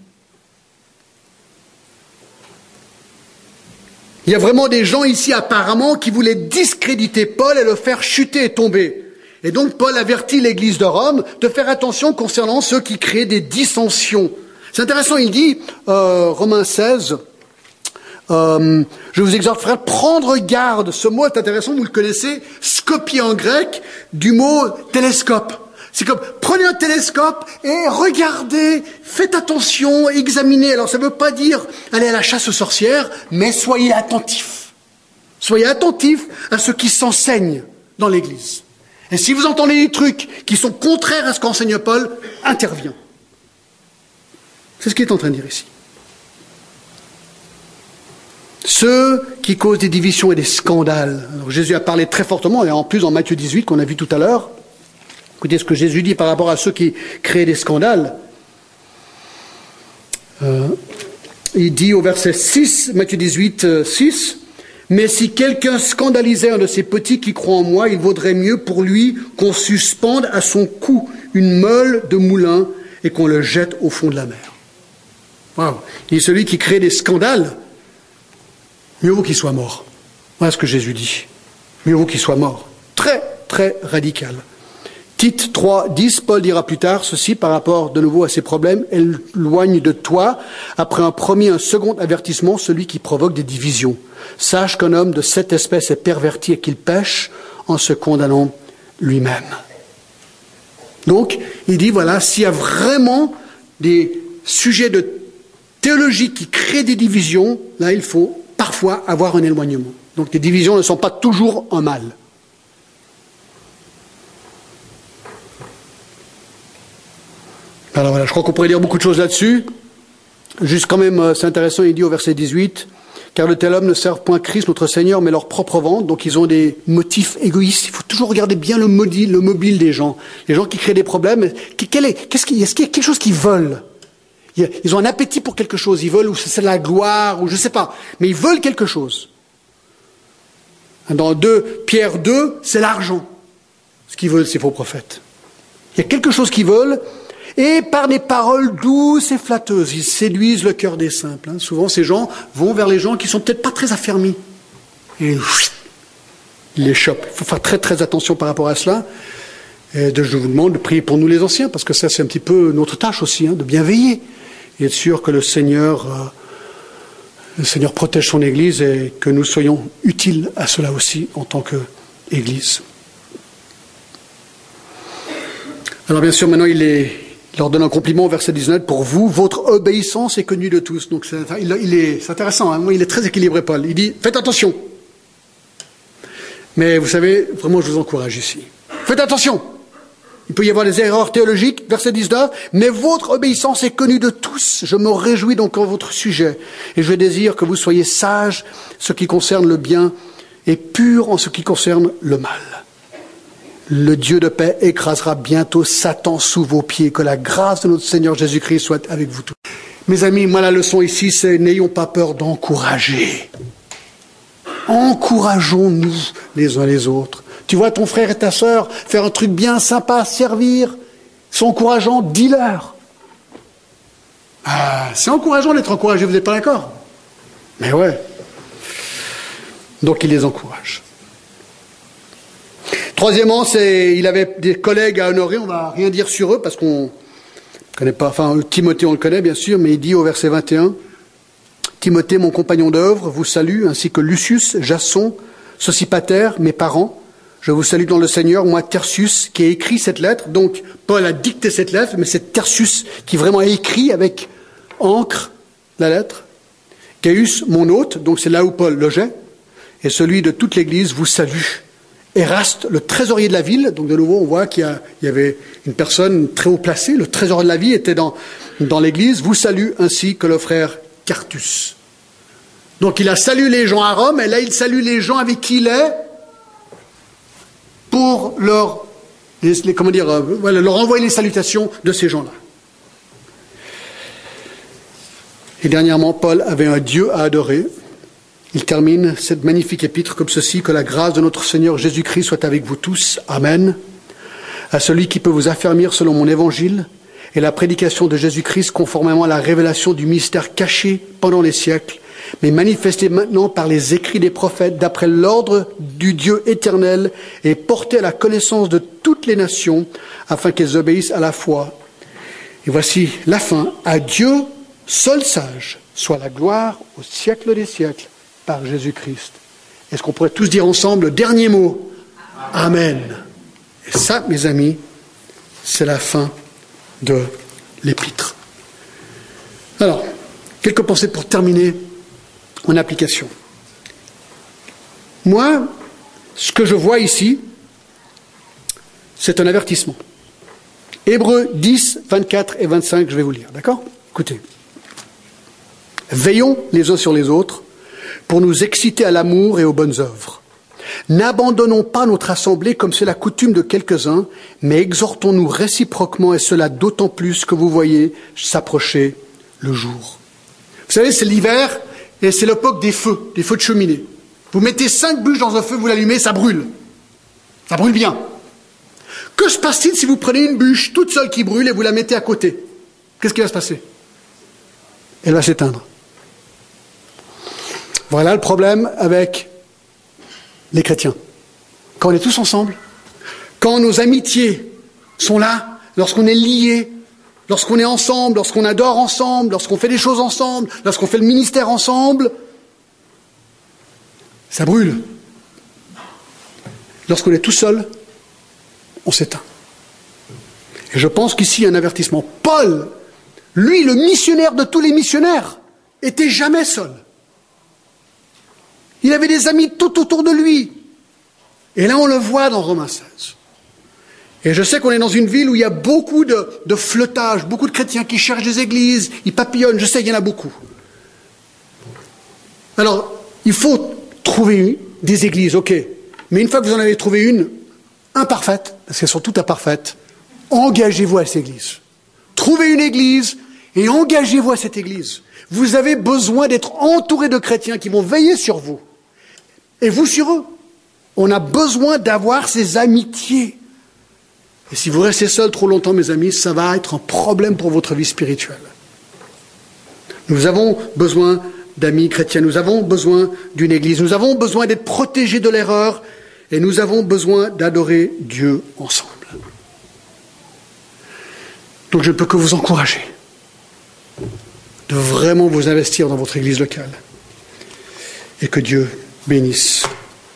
Il y a vraiment des gens ici apparemment qui voulaient discréditer Paul et le faire chuter et tomber. Et donc Paul avertit l'Église de Rome de faire attention concernant ceux qui créent des dissensions. C'est intéressant, il dit, euh, Romains seize, euh, je vous exhorte frère, prendre garde. Ce mot est intéressant, vous le connaissez, scopie en grec, du mot télescope. C'est comme, prenez un télescope et regardez, faites attention, examinez. Alors ça ne veut pas dire allez à la chasse aux sorcières, mais soyez attentifs. Soyez attentifs à ce qui s'enseigne dans l'Église. Et si vous entendez des trucs qui sont contraires à ce qu'enseigne Paul, intervient. C'est ce qu'il est en train de dire ici. Ceux qui causent des divisions et des scandales. Alors Jésus a parlé très fortement, et en plus en Matthieu dix-huit qu'on a vu tout à l'heure. Écoutez ce que Jésus dit par rapport à ceux qui créent des scandales. Euh, il dit au verset six, Matthieu dix-huit, six, « Mais si quelqu'un scandalisait un de ces petits qui croient en moi, il vaudrait mieux pour lui qu'on suspende à son cou une meule de moulin et qu'on le jette au fond de la mer. » Wow. Il dit celui qui crée des scandales, mieux vaut qu'il soit mort. Voilà ce que Jésus dit. Mieux vaut qu'il soit mort. Très, très radical. Tite trois, dix, Paul dira plus tard ceci par rapport de nouveau à ces problèmes. Éloigne de toi, après un premier, un second avertissement, celui qui provoque des divisions. Sache qu'un homme de cette espèce est perverti et qu'il pêche en se condamnant lui-même. Donc, il dit, voilà, s'il y a vraiment des sujets de théologie qui créent des divisions, là, il faut parfois avoir un éloignement. Donc, les divisions ne sont pas toujours un mal. Alors voilà, je crois qu'on pourrait dire beaucoup de choses là-dessus. Juste quand même, c'est intéressant, il dit au verset dix-huit, « Car de tels hommes ne servent point Christ, notre Seigneur, mais leur propre vente. » Donc ils ont des motifs égoïstes. Il faut toujours regarder bien le mobile, le mobile des gens. Les gens qui créent des problèmes, quel est, qu'est-ce qu'il, est-ce qu'il y a quelque chose qu'ils veulent? Ils ont un appétit pour quelque chose. Ils veulent, ou c'est la gloire, ou je ne sais pas. Mais ils veulent quelque chose. Dans deux Pierre deux, c'est l'argent. Ce qu'ils veulent, ces faux prophètes. Il y a quelque chose qu'ils veulent. Et par des paroles douces et flatteuses, ils séduisent le cœur des simples. Hein. Souvent, ces gens vont vers les gens qui sont peut-être pas très affermis. Et ils les chopent. Il faut faire très très attention par rapport à cela. Et de, je vous demande de prier pour nous les anciens, parce que ça c'est un petit peu notre tâche aussi, hein, de bien veiller. Et être sûr que le Seigneur, euh, le Seigneur protège son Église et que nous soyons utiles à cela aussi en tant qu'Église. Alors bien sûr, maintenant il est... Il leur donne un compliment au verset dix-neuf. Pour vous, votre obéissance est connue de tous. Donc c'est, il, il est, c'est intéressant. Hein, il est très équilibré, Paul. Il dit, faites attention. Mais vous savez, vraiment, je vous encourage ici. Faites attention. Il peut y avoir des erreurs théologiques. Verset dix-neuf. Mais votre obéissance est connue de tous. Je me réjouis donc en votre sujet. Et je désire que vous soyez sages ce qui concerne le bien et purs en ce qui concerne le mal. Le Dieu de paix écrasera bientôt Satan sous vos pieds. Que la grâce de notre Seigneur Jésus-Christ soit avec vous tous. Mes amis, moi la leçon ici, c'est n'ayons pas peur d'encourager. Encourageons-nous les uns les autres. Tu vois ton frère et ta sœur faire un truc bien sympa, servir, c'est encourageant, dis-leur. Ah, c'est encourageant d'être encouragé, vous n'êtes pas d'accord? Mais ouais. Donc il les encourage. Troisièmement, c'est, il avait des collègues à honorer, on va rien dire sur eux parce qu'on ne connaît pas, enfin Timothée on le connaît bien sûr, mais il dit au verset vingt et un, Timothée, mon compagnon d'œuvre, vous salue, ainsi que Lucius, Jason, Sosipater, mes parents. Je vous salue dans le Seigneur, moi Tertius, qui a écrit cette lettre. Donc Paul a dicté cette lettre, mais c'est Tertius qui vraiment a écrit avec encre la lettre. Gaius, mon hôte, donc c'est là où Paul logeait, et celui de toute l'Église vous salue. Eraste, le trésorier de la ville, donc de nouveau on voit qu'il y, a, il y avait une personne très haut placée, le trésorier de la ville était dans, dans l'église, vous salue ainsi que le frère Quartus. Donc il a salué les gens à Rome, et là il salue les gens avec qui il est pour leur les, les, comment dire, euh, voilà, leur envoyer les salutations de ces gens-là. Et dernièrement, Paul avait un Dieu à adorer. Il termine cette magnifique épître comme ceci: que la grâce de notre Seigneur Jésus-Christ soit avec vous tous. Amen. À celui qui peut vous affermir selon mon évangile et la prédication de Jésus-Christ conformément à la révélation du mystère caché pendant les siècles, mais manifesté maintenant par les écrits des prophètes d'après l'ordre du Dieu éternel et porté à la connaissance de toutes les nations afin qu'elles obéissent à la foi. Et voici la fin. À Dieu, seul sage, soit la gloire au siècle des siècles par Jésus-Christ. Est-ce qu'on pourrait tous dire ensemble le dernier mot? Amen. Et ça, mes amis, c'est la fin de l'épître. Alors, quelques pensées pour terminer en application. Moi, ce que je vois ici, c'est un avertissement. Hébreux dix, vingt-quatre et vingt-cinq, je vais vous lire, d'accord? Écoutez. Veillons les uns sur les autres pour nous exciter à l'amour et aux bonnes œuvres. N'abandonnons pas notre assemblée comme c'est la coutume de quelques-uns, mais exhortons-nous réciproquement, et cela d'autant plus que vous voyez s'approcher le jour. Vous savez, c'est l'hiver et c'est l'époque des feux, des feux de cheminée. Vous mettez cinq bûches dans un feu, vous l'allumez, ça brûle. Ça brûle bien. Que se passe-t-il si vous prenez une bûche toute seule qui brûle et vous la mettez à côté? Qu'est-ce qui va se passer? Elle va s'éteindre. Voilà le problème avec les chrétiens. Quand on est tous ensemble, quand nos amitiés sont là, lorsqu'on est liés, lorsqu'on est ensemble, lorsqu'on adore ensemble, lorsqu'on fait des choses ensemble, lorsqu'on fait le ministère ensemble, ça brûle. Lorsqu'on est tout seul, on s'éteint. Et je pense qu'ici, il y a un avertissement. Paul, lui, le missionnaire de tous les missionnaires, était jamais seul. Il avait des amis tout autour de lui. Et là, on le voit dans Romains seize. Et je sais qu'on est dans une ville où il y a beaucoup de, de flottage, beaucoup de chrétiens qui cherchent des églises, ils papillonnent, je sais qu'il y en a beaucoup. Alors, il faut trouver des églises, ok. Mais une fois que vous en avez trouvé une, imparfaite, parce qu'elles sont toutes imparfaites, engagez-vous à cette église. Trouvez une église et engagez-vous à cette église. Vous avez besoin d'être entouré de chrétiens qui vont veiller sur vous. Et vous sur eux. On a besoin d'avoir ces amitiés. Et si vous restez seul trop longtemps, mes amis, ça va être un problème pour votre vie spirituelle. Nous avons besoin d'amis chrétiens, nous avons besoin d'une église, nous avons besoin d'être protégés de l'erreur et nous avons besoin d'adorer Dieu ensemble. Donc je ne peux que vous encourager de vraiment vous investir dans votre église locale et que Dieu bénisse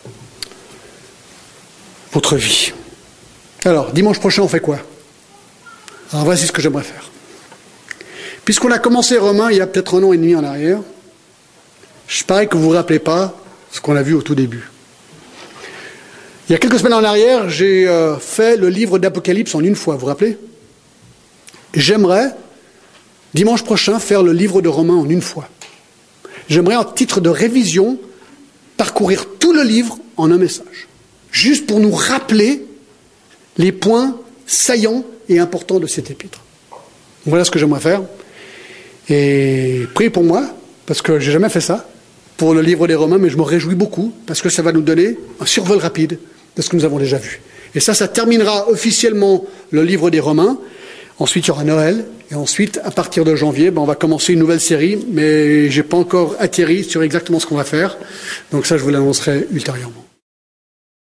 votre vie. Alors, dimanche prochain, on fait quoi? Alors, voici ce que j'aimerais faire. Puisqu'on a commencé Romains il y a peut-être un an et demi en arrière, je parie que vous ne vous rappelez pas ce qu'on a vu au tout début. Il y a quelques semaines en arrière, j'ai euh, fait le livre d'Apocalypse en une fois, vous vous rappelez? J'aimerais, dimanche prochain, faire le livre de Romains en une fois. J'aimerais, en titre de révision, parcourir tout le livre en un message. Juste pour nous rappeler les points saillants et importants de cet épître. Voilà ce que j'aimerais faire. Et priez pour moi, parce que j'ai jamais fait ça, pour le livre des Romains, mais je me réjouis beaucoup, parce que ça va nous donner un survol rapide de ce que nous avons déjà vu. Et ça, ça terminera officiellement le livre des Romains. Ensuite, il y aura Noël. Et ensuite, à partir de janvier, ben, on va commencer une nouvelle série, mais j'ai pas encore atterri sur exactement ce qu'on va faire. Donc ça, je vous l'annoncerai ultérieurement.